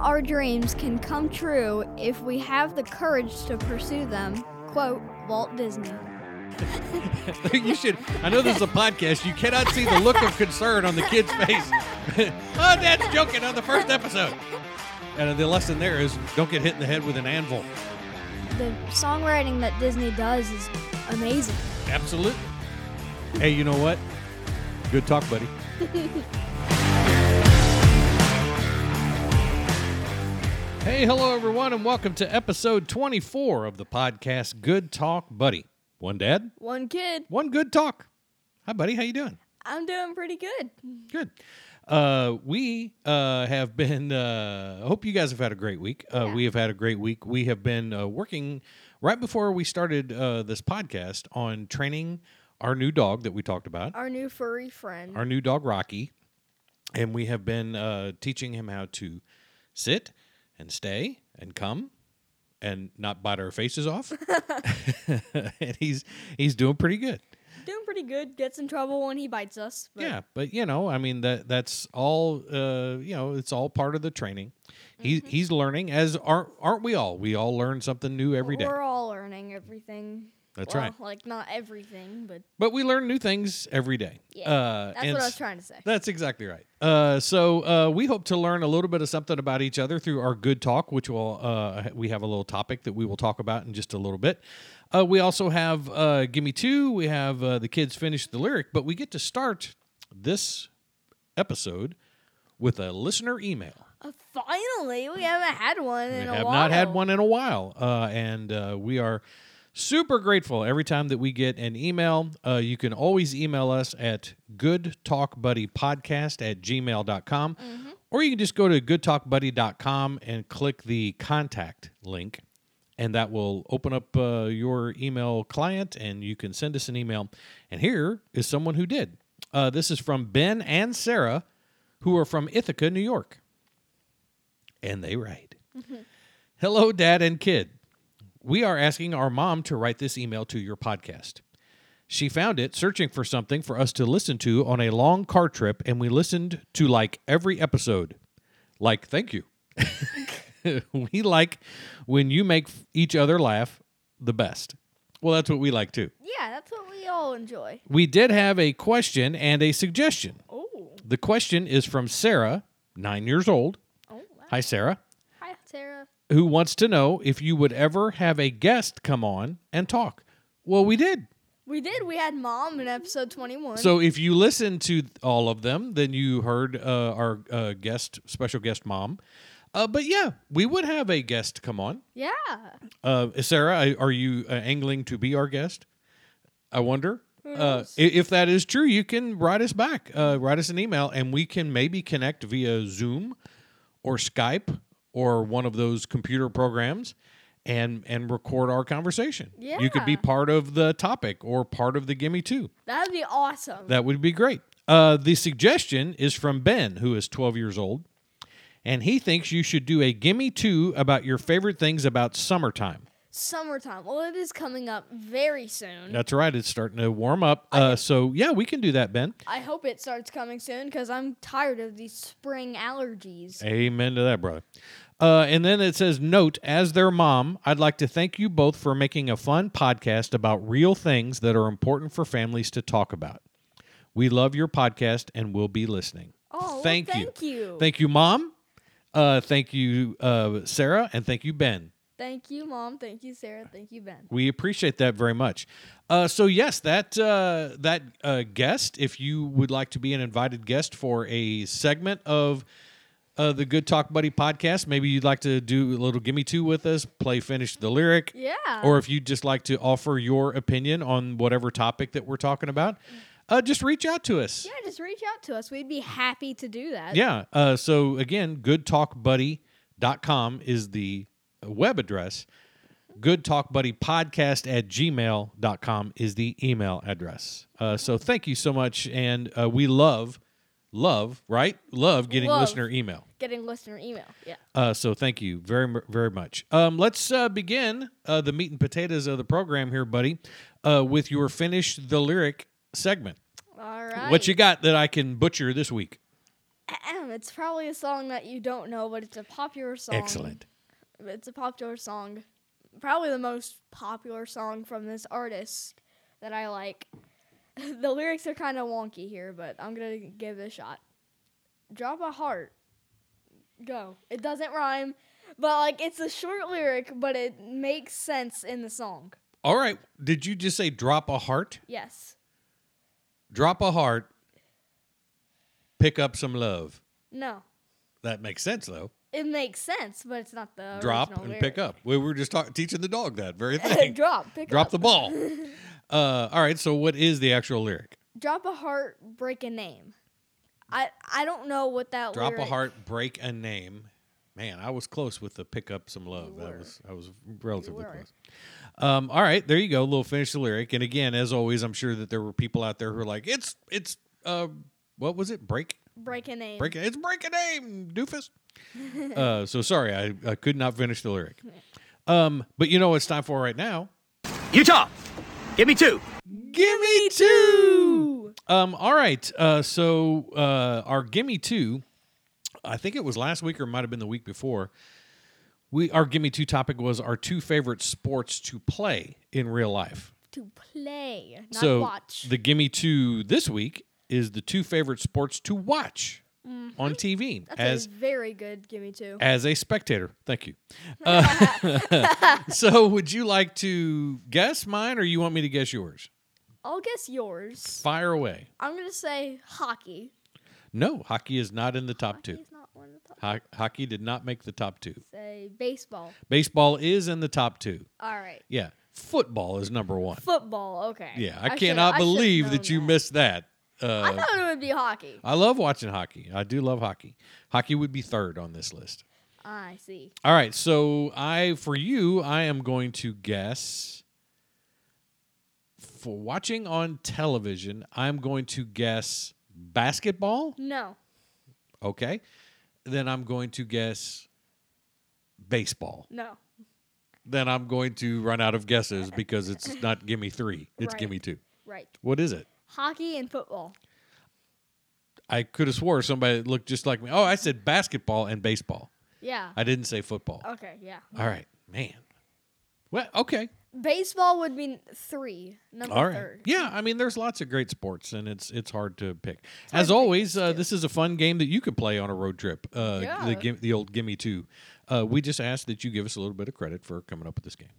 our dreams can come true if we have the courage to pursue them. Quote, Walt Disney. You should. I know this is a podcast. You cannot see the look of concern on the kid's face. Oh, Dad's joking on the first episode. And the lesson there is don't get hit in the head with an anvil. The songwriting that Disney does is amazing. Absolutely. Hey, you know what? Good talk, buddy. Hey, hello, everyone, and welcome to episode 24 of the podcast Good Talk, Buddy. One dad, One kid. one good talk. Hi, buddy. How you doing? I'm doing pretty good. Good. We have been, I hope you guys have had a great week. Yeah. We have had a great week. We have been working right before we started this podcast on training our new dog that we talked about, Our new furry friend. our new dog, Rocky. And we have been teaching him how to sit and stay and come and not bite our faces off. And he's doing pretty good. Doing pretty good. Gets in trouble when he bites us. But Yeah, but I mean that's all. It's all part of the training. He's learning, as aren't we all? We all learn something new every day. We're all learning everything. That's Well, right. Like, not everything, but But we learn new things every day. yeah. That's and what I was trying to say. That's exactly right. So we hope to learn a little bit of something about each other through our good talk, which will we have a little topic that we will talk about in just a little bit. We also have Gimme Two. We have the kids finish the lyric, but we get to start this episode with a listener email. Finally, we haven't had one in a while. We have not had one in a while, and we are super grateful every time that we get an email. You can always email us at goodtalkbuddypodcast@gmail.com, or you can just go to goodtalkbuddy.com and click the contact link, and that will open up your email client, and you can send us an email. And here is someone who did. This is from Ben and Sarah, who are from Ithaca, New York. And they write, Hello, Dad and kid. We are asking our mom to write this email to your podcast. She found it searching for something for us to listen to on a long car trip, and we listened to like every episode. Like, thank you. We like when you make each other laugh the best. Well, that's what we like too. Yeah, that's what we all enjoy. We did have a question and a suggestion. Oh. The question is from Sarah, 9 years old. Oh, wow. Hi, Sarah. Hi, Sarah. Who wants to know if you would ever have a guest come on and talk. Well, we did. We did. We had Mom in episode 21. So if you listened to all of them, then you heard our special guest Mom. But yeah, we would have a guest come on. Yeah. Sarah, are you angling to be our guest? I wonder. Who knows? If that is true, you can write us back. Write us an email, and we can maybe connect via Zoom or Skype or one of those computer programs and record our conversation. Yeah. You could be part of the topic or part of the Gimme Two. That'd be awesome. That would be great. The suggestion is from Ben, who is 12 years old, and he thinks you should do a Gimme Two about your favorite things about summertime. Summertime. Well, it is coming up very soon. That's right. It's starting to warm up. So, yeah, we can do that, Ben. I hope it starts coming soon because I'm tired of these spring allergies. Amen to that, brother. And then it says, note, as their mom, I'd like to thank you both for making a fun podcast about real things that are important for families to talk about. We love your podcast and we'll be listening. Oh, thank well, you. thank you. Thank you, Mom. Thank you, Sarah. And thank you, Ben. Thank you, Mom. Thank you, Sarah. Thank you, Ben. We appreciate that very much. So yes, that guest, if you would like to be an invited guest for a segment of the Good Talk Buddy podcast, maybe you'd like to do a little Gimme Two with us, finish the lyric. Yeah. Or if you'd just like to offer your opinion on whatever topic that we're talking about, just reach out to us. Yeah, just reach out to us. We'd be happy to do that. Yeah. So again, goodtalkbuddy.com is the web address. goodtalkbuddypodcast@gmail.com is the email address. So thank you so much, and we love right? Love getting listener email. Getting listener email, yeah. So thank you very, very much. Let's begin the meat and potatoes of the program here, buddy, with your Finish the Lyric segment. All right. What you got that I can butcher this week? It's probably a song that you don't know, but it's a popular song. Excellent. It's a popular song. Probably the most popular song from this artist that I like. The lyrics are kind of wonky here, but I'm going to give it a shot. Drop a heart. Go. It doesn't rhyme, but like it's a short lyric, but it makes sense in the song. All right. Did you just say drop a heart? Yes. Drop a heart. Pick up some love. No. That makes sense, though. It makes sense, but it's not the Drop original and lyric. pick up. We were just teaching the dog that very thing. Drop. Pick Drop up. the ball. All right. So what is the actual lyric? Drop a heart, break a name. I don't know what that Drop lyric... a heart, break a name. Man, I was close with the pick up some love. I was relatively close. All right, there you go. We'll finish the lyric. And again, as always, I'm sure that there were people out there who are like, it's what was it? Break Break a name. It's break a name, doofus. So sorry, I could not finish the lyric. But you know what it's time for right now? Utah, give me 2. Give me 2. All right. So our gimme 2, I think it was last week or it might have been the week before. Our gimme 2 topic was our 2 favorite sports to play in real life. To play, not So watch. the gimme 2 this week is the 2 favorite sports to watch on TV That's a very good gimme 2. as a spectator. Thank you. So would you like to guess mine or you want me to guess yours? I'll guess yours. Fire away. I'm going to say hockey. No, hockey is not in the top 2. Hockey's not one of the top. Hockey did not make the top 2. Say baseball. Baseball is in the top 2. All right. Yeah. Football is number 1. Football, okay. Yeah. I should've- cannot I should've believe known that you missed that. I thought it would be hockey. I love watching hockey. I do love hockey. Hockey would be 3rd on this list. I see. All right. So I am going to guess for watching on television, I'm going to guess basketball. No. Okay. Then I'm going to guess baseball. No. Then I'm going to run out of guesses because it's not gimme 3. It's Right. gimme 2. Right. What is it? Hockey and football. I could have swore somebody that looked just like me. Oh, I said basketball and baseball. Yeah. I didn't say football. Okay, yeah. All right. Man. Well, okay. Baseball would be 3. Number All right. 3rd. Yeah, I mean, there's lots of great sports, and it's hard to pick. As always, this is a fun game that you could play on a road trip. Yeah. The old Gimme 2. We just ask that you give us a little bit of credit for coming up with this game.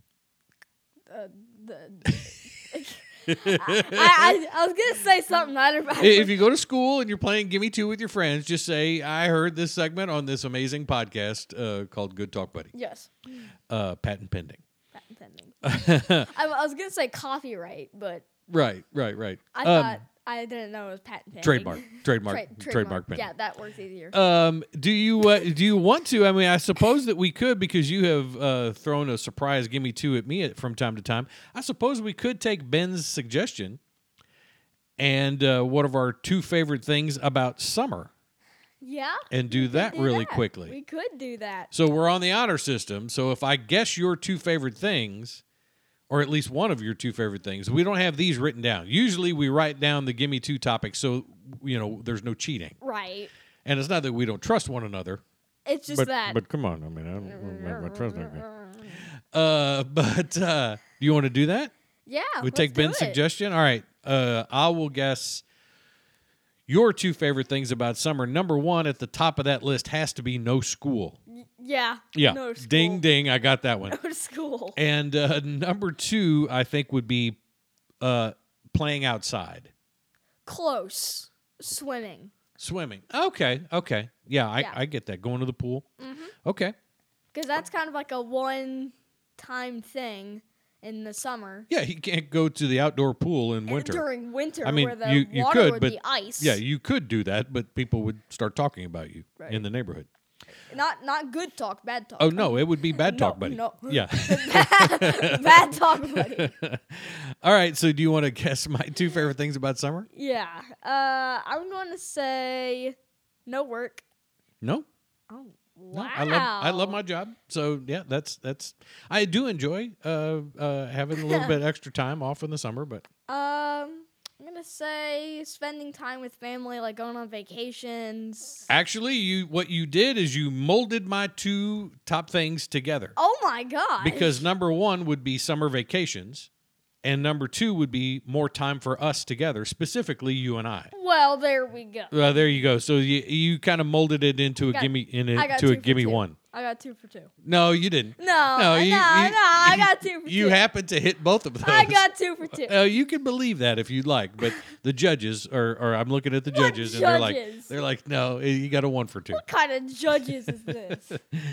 I was going to say something. If you go to school and you're playing Gimme 2 with your friends, just say, I heard this segment on this amazing podcast called Good Talk Buddy. Yes. Patent pending. Patent pending. I was going to say copyright, but Right. I thought I didn't know it was patent pending. Trademark pending. Yeah, that works easier. Do you want to? I mean, I suppose that we could because you have thrown a surprise gimme 2 at me from time to time. I suppose we could take Ben's suggestion and one of our 2 favorite things about summer yeah. and do we that could do really that. quickly. We could do that. So we're on the honor system. So if I guess your 2 favorite things, or at least one of your 2 favorite things, we don't have these written down. Usually we write down the gimme 2 topics so, there's no cheating. Right. And it's not that we don't trust one another. It's just that. But come on, I mean, I don't trust that. But do you want to do that? Yeah. We take Ben's suggestion? All right. I will guess your 2 favorite things about summer. Number 1 at the top of that list has to be no school. Yeah. Yeah. No school. Ding, ding. I got that one. No to school. And number 2, I think, would be playing outside. Close. Swimming. Swimming. Okay. Yeah, I get that. Going to the pool. Mm-hmm. Okay. Because that's kind of like a one-time thing in the summer. Yeah, you can't go to the outdoor pool in winter. During winter, I mean, where the you water could, would but be ice. yeah, you could do that, but people would start talking about you Right. in the neighborhood. Not good talk, bad talk. Oh no, it would be bad No, talk, buddy. no. Yeah. Bad talk, buddy. All right. So, do you want to guess my 2 favorite things about summer? Yeah. I'm going to say no work. No. Oh, No, wow. I love my job. So yeah, that's I do enjoy having a little bit extra time off in the summer, but I'm going to gonna say spending time with family, like going on vacations. Actually, what you did is you molded my two top things together. Oh my gosh. Because number one would be summer vacations, and number two would be more time for us together, specifically you and I. Well, there we go. There you go. So you kind of molded it into a gimme one. I got 2 for 2. No, you didn't. No, I got 2 for 2. You happened to hit both of those. I got 2 for 2. You can believe that if you'd like, but the judges, or I'm looking at the judges, and they're like, no, you got a 1 for 2. What kind of judges is this?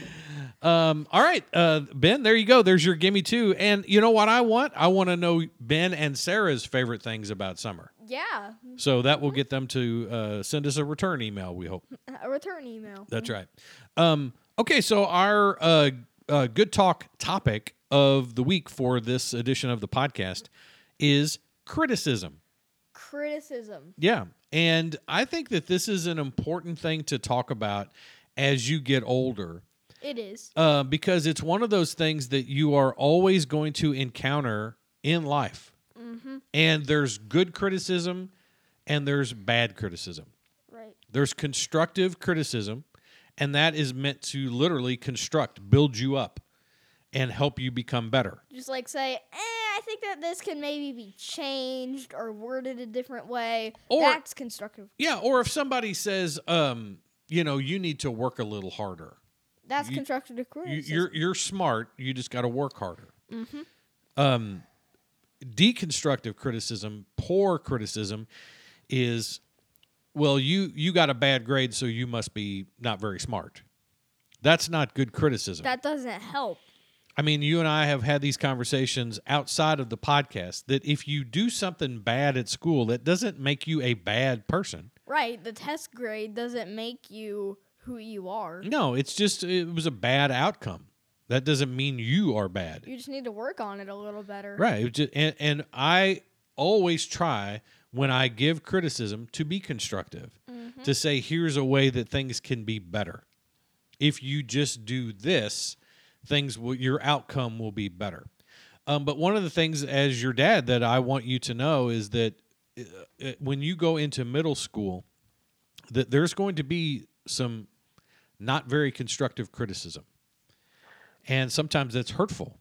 All right, Ben, there you go. There's your gimme 2. And you know what I want? I want to know Ben and Sarah's favorite things about summer. Yeah. So that will get them to send us a return email, we hope. A return email. That's right. Okay, so our good talk topic of the week for this edition of the podcast is criticism. Criticism. Yeah, and I think that this is an important thing to talk about as you get older. It is. Because it's one of those things that you are always going to encounter in life. Mm-hmm. And there's good criticism and there's bad criticism. Right. There's constructive criticism, and that is meant to literally construct, build you up, and help you become better. Just like say, I think that this can maybe be changed or worded a different way. That's constructive. Yeah, or if somebody says, you need to work a little harder. That's constructive criticism. You're smart. You just got to work harder. Mm-hmm. Deconstructive criticism, poor criticism, is, well, you got a bad grade, so you must be not very smart. That's not good criticism. That doesn't help. I mean, you and I have had these conversations outside of the podcast that if you do something bad at school, that doesn't make you a bad person. Right. The test grade doesn't make you who you are. No, it was a bad outcome. That doesn't mean you are bad. You just need to work on it a little better. Right. And I always try, when I give criticism, to be constructive, to say, here's a way that things can be better. If you just do this, your outcome will be better. But one of the things as your dad that I want you to know is that when you go into middle school, that there's going to be some not very constructive criticism. And sometimes that's hurtful.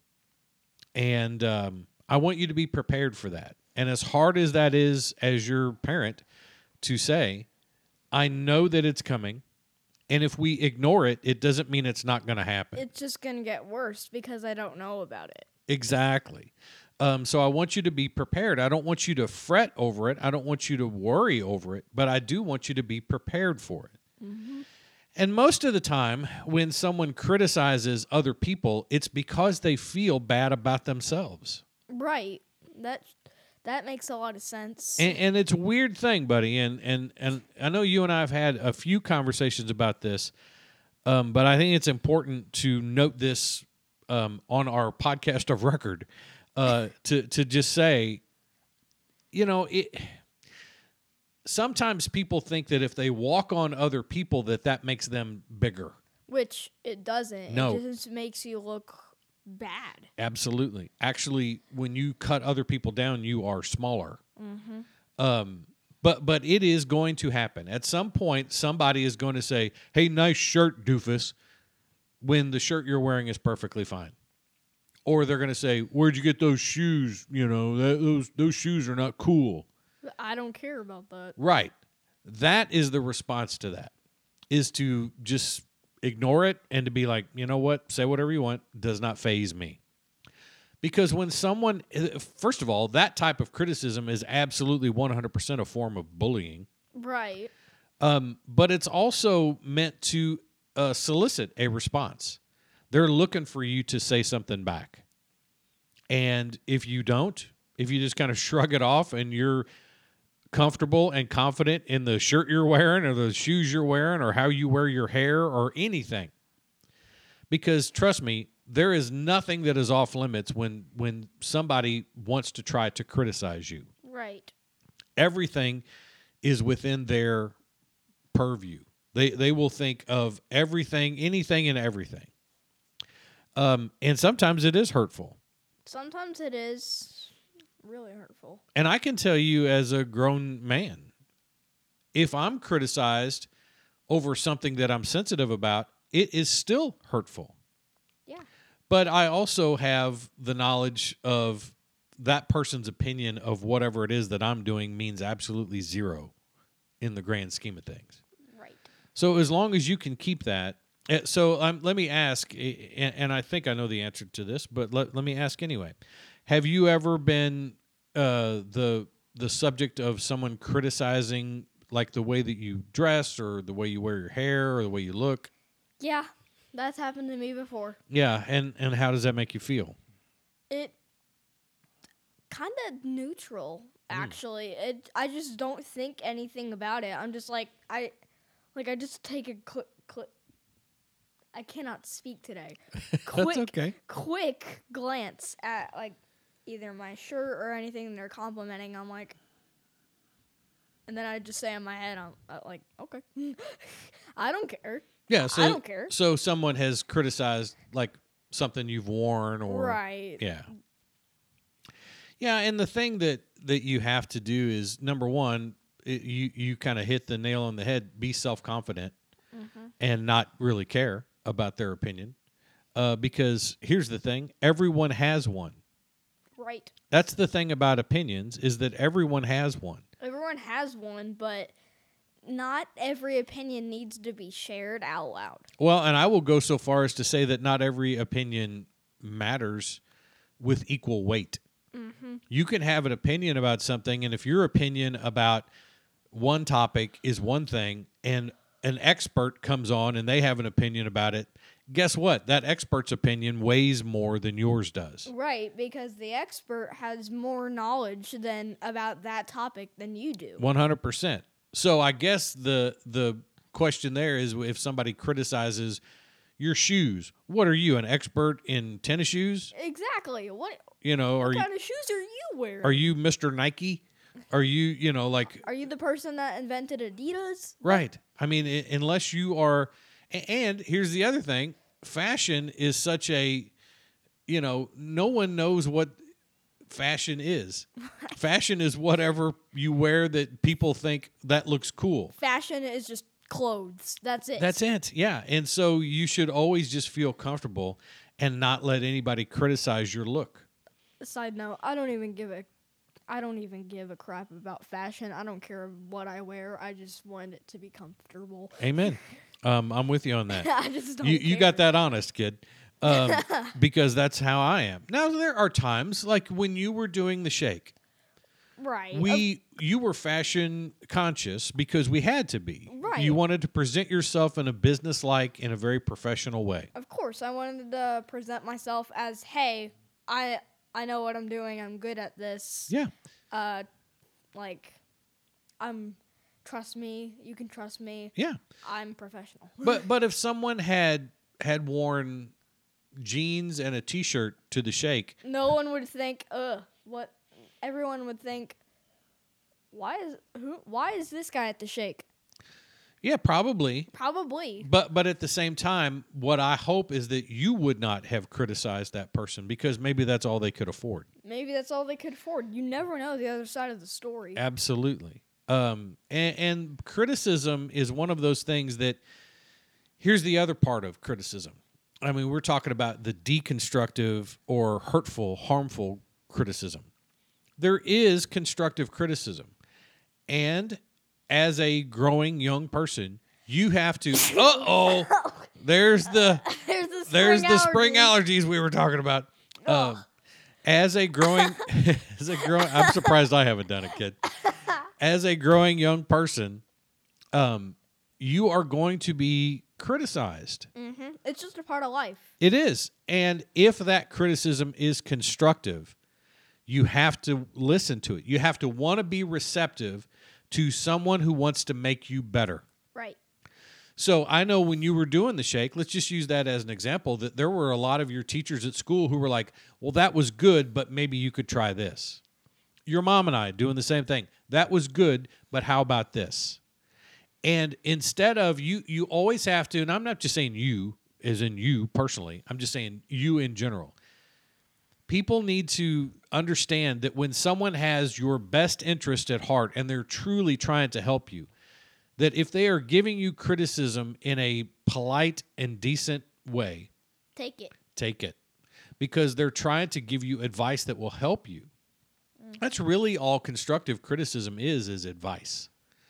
And I want you to be prepared for that. And as hard as that is as your parent to say, I know that it's coming. And if we ignore it, it doesn't mean it's not going to happen. It's just going to get worse because I don't know about it. Exactly. So I want you to be prepared. I don't want you to fret over it. I don't want you to worry over it. But I do want you to be prepared for it. Mm-hmm. And most of the time, when someone criticizes other people, it's because they feel bad about themselves. Right. That makes a lot of sense. And it's a weird thing, buddy. And I know you and I have had a few conversations about this, but I think it's important to note this on our podcast of record to just say, sometimes people think that if they walk on other people, that makes them bigger. Which it doesn't. No. It just makes you look bad. Absolutely. Actually, when you cut other people down, you are smaller. Mm-hmm. But it is going to happen. At some point, somebody is going to say, hey, nice shirt, doofus, when the shirt you're wearing is perfectly fine. Or they're going to say, where'd you get those shoes? Those shoes are not cool. I don't care about that. Right. That is the response to that, is to just ignore it and to be like, you know what? Say whatever you want. Does not faze me. Because when someone, first of all, that type of criticism is absolutely 100% a form of bullying. Right. But it's also meant to solicit a response. They're looking for you to say something back. And if you don't, if you just kind of shrug it off and you're comfortable and confident in the shirt you're wearing or the shoes you're wearing or how you wear your hair or anything. Because trust me, there is nothing that is off limits when somebody wants to try to criticize you. Right. Everything is within their purview. They will think of everything, anything and everything. And sometimes it is hurtful. Sometimes it is. really hurtful. And I can tell you as a grown man, if I'm criticized over something that I'm sensitive about, it is still hurtful. Yeah. But I also have the knowledge of that person's opinion of whatever it is that I'm doing means absolutely zero in the grand scheme of things. Right. So as long as you can keep that. So let me ask, and I think I know the answer to this, but let me ask anyway. Have you ever been the subject of someone criticizing like the way that you dress or the way you wear your hair or the way you look? Yeah, that's happened to me before. Yeah, and how does that make you feel? It kind of neutral, actually. I just don't think anything about it. I'm just like I just take a clip. I cannot speak today. That's okay. Quick glance at like either my shirt or anything they're complimenting. I'm like, and then I just say in my head, I'm like, okay, I don't care. Yeah, so I don't care. So someone has criticized like something you've worn or Right. Yeah. Yeah, and the thing that you have to do is number one, you kind of hit the nail on the head. Be self-confident and not really care about their opinion, because here's the thing: everyone has one. Right. That's the thing about opinions is that everyone has one. Everyone has one, but not every opinion needs to be shared out loud. Well, and I will go so far as to say that not every opinion matters with equal weight. You can have an opinion about something, and if your opinion about one topic is one thing, and an expert comes on and they have an opinion about it, guess what? That expert's opinion weighs more than yours does. Right, because the expert has more knowledge than about that topic than you do. 100%. So I guess the question there is if somebody criticizes your shoes, what are you, an expert in tennis shoes? Exactly. What What kind of shoes are you wearing? Are you Mr. Nike? Are you, like... Are you the person that invented Adidas? Right. I mean, unless you are... And here's the other thing. Fashion is such a... no one knows what fashion is. Fashion is whatever you wear that people think that looks cool. Fashion is just clothes. That's it. That's it. Yeah. And so you should always just feel comfortable and not let anybody criticize your look. Side note, I don't even give a crap about fashion. I don't care what I wear. I just want it to be comfortable. Amen. I'm with you on that. I just don't You care. got that honest, kid. Because that's how I am. Now, there are times, like when you were doing the shake, Right. you were fashion conscious because we had to be. Right. You wanted to present yourself in a business-like, in a very professional way. Of course, I wanted to present myself as, hey, I know what I'm doing. I'm good at this. Yeah. Trust me. You can trust me. Yeah. I'm professional. But if someone had worn jeans and a T-shirt to the shake, No one would think, what? Everyone would think, why is this guy at the shake? yeah, probably. Probably. But at the same time, what I hope is that you would not have criticized that person because maybe that's all they could afford. Maybe that's all they could afford. You never know the other side of the story. Absolutely. And criticism is one of those things that, here's the other part of criticism. I mean, we're talking about the deconstructive or hurtful, harmful criticism. There is constructive criticism. And as a growing young person, you have to, there's the spring allergies we were talking about. As a growing, I'm surprised I haven't done it, kid. As a growing young person, you are going to be criticized. Mm-hmm. It's just a part of life. It is. And if that criticism is constructive, you have to listen to it. You have to want to be receptive to someone who wants to make you better. Right. So I know when you were doing the shake, let's just use that as an example, that there were a lot of your teachers at school who were like, well, that was good, but maybe you could try this. Your mom and I doing the same thing. That was good, but how about this? And instead of you always have to, and I'm not just saying you as in you personally, I'm just saying you in general. People need to understand that when someone has your best interest at heart and they're truly trying to help you, that if they are giving you criticism in a polite and decent way, Take it. take it. Because they're trying to give you advice that will help you. That's really all constructive criticism is advice.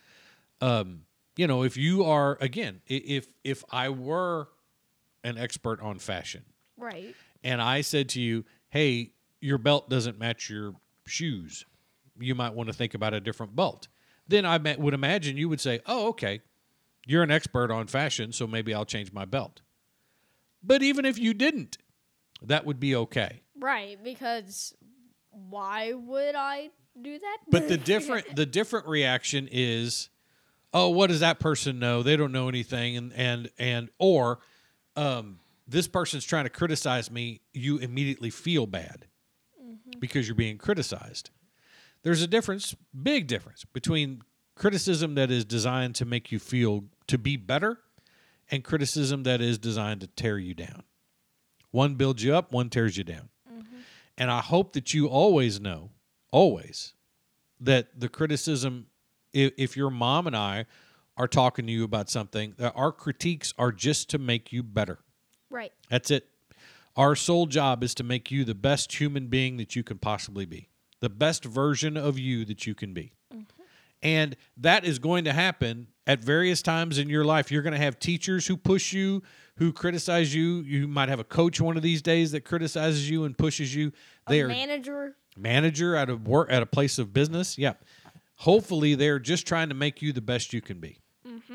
If you are, again, if I were an expert on fashion, Right. and I said to you, hey, your belt doesn't match your shoes, you might want to think about a different belt. Then I would imagine you would say, oh, okay, you're an expert on fashion, so maybe I'll change my belt. But even if you didn't, that would be okay. Right, because why would I do that? But the different reaction is, oh, what does that person know? They don't know anything, or this person's trying to criticize me. You immediately feel bad because you're being criticized. There's a difference, big difference, between criticism that is designed to make you feel to be better and criticism that is designed to tear you down. One builds you up, one tears you down. And I hope that you always know, that the criticism, if your mom and I are talking to you about something, that our critiques are just to make you better. Right. That's it. Our sole job is to make you the best human being that you can possibly be, the best version of you that you can be. And that is going to happen at various times in your life. You're going to have teachers who push you, who criticize you. You might have a coach one of these days that criticizes you and pushes you. They are manager at a place of business. Yeah. Hopefully they're just trying to make you the best you can be.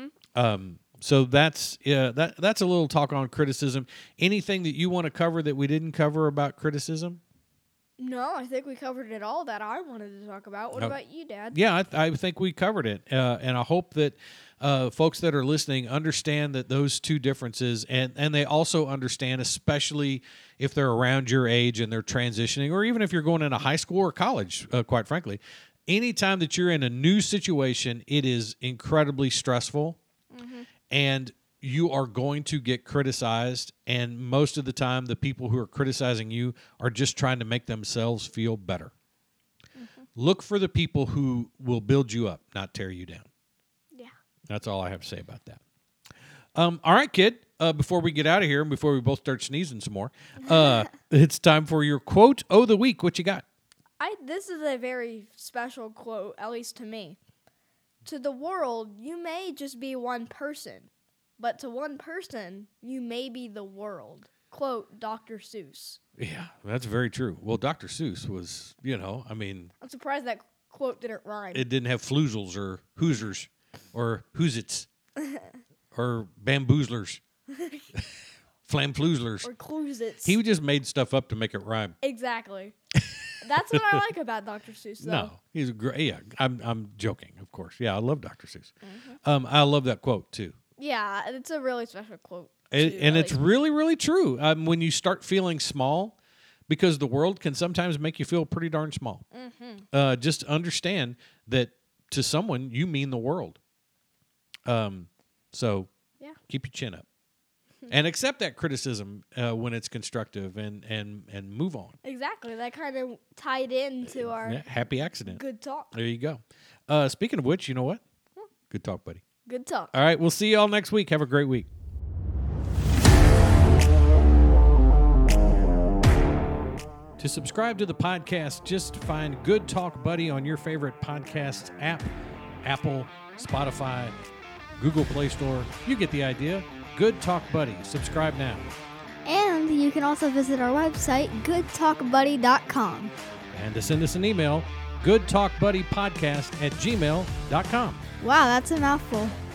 So that's a little talk on criticism. Anything that you want to cover that we didn't cover about criticism? No, I think we covered it all that I wanted to talk about. What about you, Dad? Yeah, I think we covered it. And I hope that folks that are listening understand that those two differences, and they also understand, especially if they're around your age and they're transitioning, or even if you're going into high school or college, quite frankly. Anytime that you're in a new situation, it is incredibly stressful, and you are going to get criticized, and most of the time the people who are criticizing you are just trying to make themselves feel better. Look for the people who will build you up, not tear you down. Yeah. That's all I have to say about that. All right, kid, before we get out of here and before we both start sneezing some more, it's time for your quote of the week. What you got? This is a very special quote, at least to me. To the world, you may just be one person. But to one person, you may be the world. Quote, Dr. Seuss. Yeah, that's very true. Well, Dr. Seuss was, I'm surprised that quote didn't rhyme. It didn't have floozles or hoosers or hoosits or bamboozlers, flamfloozlers. Or cluesits. He just made stuff up to make it rhyme. Exactly. That's what I like about Dr. Seuss, though. No, he's great. Yeah, I'm joking, of course. Yeah, I love Dr. Seuss. I love that quote, too. Yeah, it's a really special quote. And it's really, really true. When you start feeling small, because the world can sometimes make you feel pretty darn small. Just understand that to someone, you mean the world. So keep your chin up. And accept that criticism when it's constructive and move on. Exactly. That kind of tied into our happy accident. Good talk. There you go. Speaking of which, you know what? Good talk, buddy. Good talk. All right, we'll see you all next week. Have a great week. To subscribe to the podcast, just find Good Talk Buddy on your favorite podcast app, Apple, Spotify, Google Play Store. You get the idea. Good Talk Buddy. Subscribe now. And you can also visit our website, goodtalkbuddy.com. And to send us an email, goodtalkbuddypodcast@gmail.com. Wow, that's a mouthful.